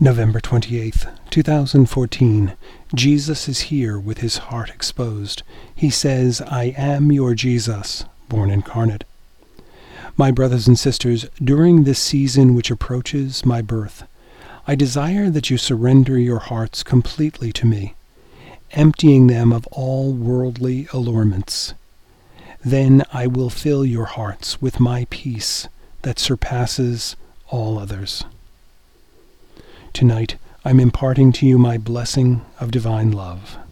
November 28th, 2014. Jesus is here with his heart exposed. He says, "I am your Jesus, born incarnate." My brothers and sisters, during this season which approaches my birth, I desire that you surrender your hearts completely to me, emptying them of all worldly allurements. Then I will fill your hearts with my peace that surpasses all others. Tonight, I'm imparting to you my blessing of divine love.